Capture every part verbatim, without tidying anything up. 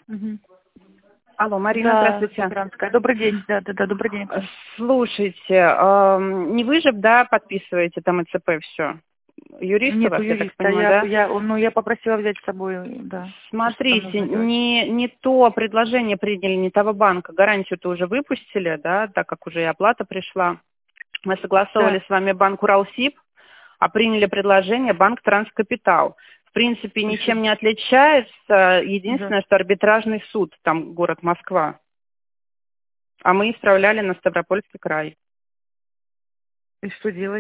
Мгм. Алло, Марина, Да, здравствуйте. Сагранская. Добрый день. Да, да, да, добрый день. Слушайте, эм, не вы же, да, подписываете там ИЦП все? Юрист у Нет, у вас, я так юриста. понимаю, Я, да? я, ну, я попросила взять с собой, да. То, что там Смотрите, нужно делать. не, не то предложение приняли, не того банка. Гарантию-то уже выпустили, да, так как уже и оплата пришла. Мы согласовывали Да. с вами банк Уралсиб, а приняли предложение банк Транскапитал. В принципе, И что? ничем не отличается. Да. Единственное, что арбитражный суд, там город Москва. А мы исправляли на Ставропольский край. И что делать?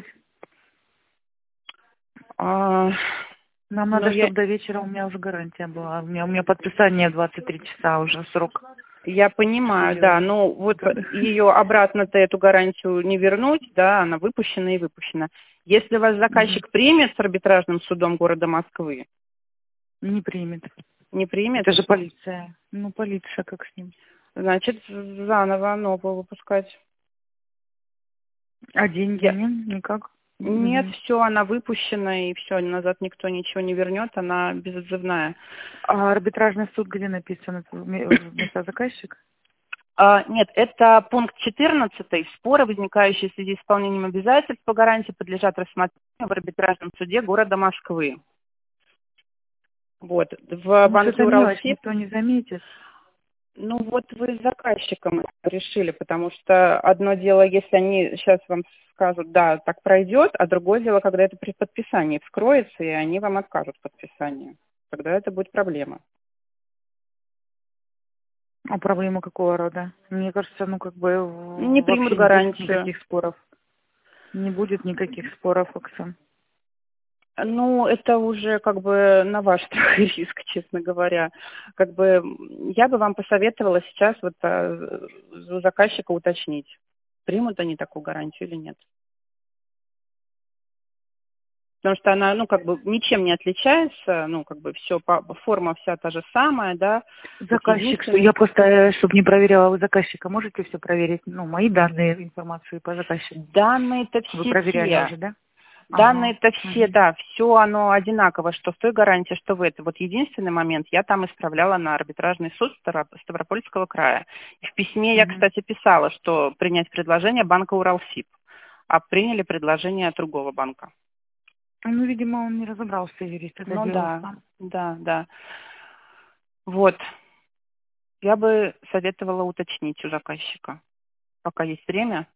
А, Нам ну, надо, я, чтобы до вечера у меня уже гарантия была. У меня, у меня подписание двадцать три часа уже срок. я Что понимаю, да. делать? Ну, вот Да. ее обратно-то эту гарантию не вернуть, да, она выпущена и выпущена. Если вас Мгм. заказчик примет с арбитражным судом города Москвы, Не примет. не примет, Это же полиция. Ну, полиция, как с ним. значит, заново новую выпускать. А деньги Я... нет? Никак? Нет, Мгм. все, она выпущена, и все, назад никто ничего не вернет, она безотзывная. А арбитражный суд где написано? Вместо заказчик? А, Нет, это пункт четырнадцатый. Споры, возникающие в связи с исполнением обязательств по гарантии, подлежат рассмотрению в арбитражном суде города Москвы. Вот. В Ну, банке что-то мелочь, Уралсиб, никто не заметит. ну вот вы с заказчиком решили, потому что одно дело, если они сейчас вам скажут, да, так пройдет, а другое дело, когда это при подписании вскроется, и они вам откажут в подписании. Тогда это будет проблема. А проблема какого рода? Мне кажется, ну как бы Не в- примут вообще не будет гарантию. никаких споров. Не будет никаких споров, Оксан. Ну, это уже как бы на ваш страх и риск, честно говоря. Как бы м, я бы вам посоветовала сейчас вот а, у заказчика уточнить, примут они такую гарантию или нет. Потому что она, ну, как бы ничем не отличается, ну, как бы все, форма вся та же самая, да. Вот Заказчик, что единственное, я просто, чтобы не проверяла вы заказчика, можете все проверить? Ну, мои данные, информацию по заказчику. данные-то Вы все проверяли те. уже, да? Ага. Данные-то все, Мгм. да, все оно одинаково, что в той гарантии, что в этой. Вот единственный момент, я там исправляла на арбитражный суд Ставро- Ставропольского края. И в письме я, Мгм. кстати, писала, что принять предложение банка Уралсиб, а приняли предложение другого банка. Ну, видимо, он не разобрался, юрист, это Ну дело да, сам. да, да. Вот, я бы советовала уточнить у заказчика, пока есть время.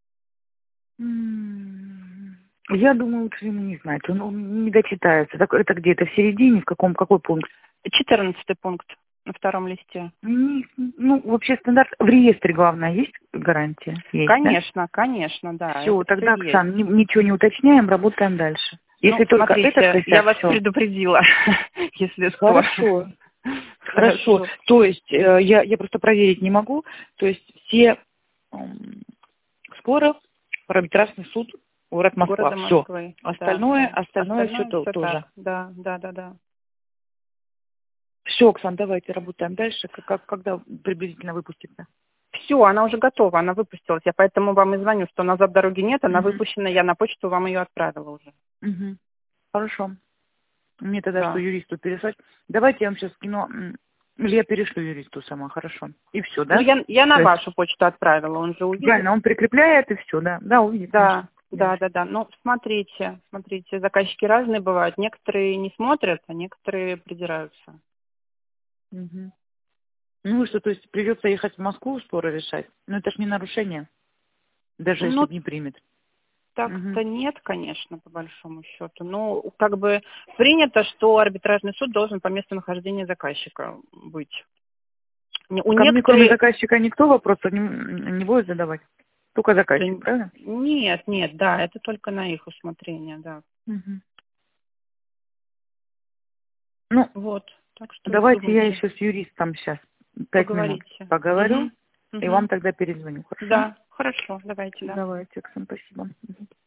М. Я думаю, лучше ему не знать. Он, он не дочитается. Так, это где-то в середине, в каком, какой пункт? Четырнадцатый пункт на втором листе. Не- Ну, вообще стандарт. В реестре, главное, есть гарантия? Есть, да? Конечно, конечно, да, Все, это все тогда, есть. Оксан, ни- ничего не уточняем, работаем дальше. Ну, Если только этот смотрите, я косяк, вас все. предупредила, если что. Хорошо. Хорошо. Хорошо. То есть, э, я, я просто проверить не могу. То есть, все м, споры в арбитражный суд, город Москва. Города Все. Москвы. Да, Остальное, да. остальное все Остальное то, все тоже. так. Да, да, да, да. Все, Оксан, давайте работаем дальше. Как, как- когда приблизительно выпустится? Все, она уже готова, она выпустилась. Я поэтому вам и звоню, что назад дороги нет, она Мгм. выпущена, я на почту вам ее отправила уже. Мгм. Хорошо. Мне тогда что, Да. юристу переслать? Давайте я вам сейчас скину. м, Или я перешлю юристу сама, хорошо. И все, Ну, да? я, я на То есть, вашу почту отправила, он же увидит. правильно, он прикрепляет и все, да? Да, увидит, Да, конечно. да, Девочка. да, да. Ну, смотрите, смотрите, заказчики разные бывают. Некоторые не смотрят, а некоторые придираются. Мгм. Ну и что, то есть придется ехать в Москву споры решать? Ну это ж не нарушение, даже если Ну, б не примет. Мгм. так-то нет, конечно, по большому счету. Но как бы принято, что арбитражный суд должен по месту нахождения заказчика быть. Не- У Ко мне, кроме некоторых... заказчика, никто вопросов не, не будет задавать? Только да заказчик, правильно? Нет, нет, да, это только на их усмотрение, да. Мгм. Ну, Вот, так что давайте я думайте, еще с юристом сейчас пять минут поговорите. поговорю, Угу, и вам угу. тогда перезвоню, хорошо? Да, хорошо, давайте, да. Давайте, Оксана, спасибо. Мгм.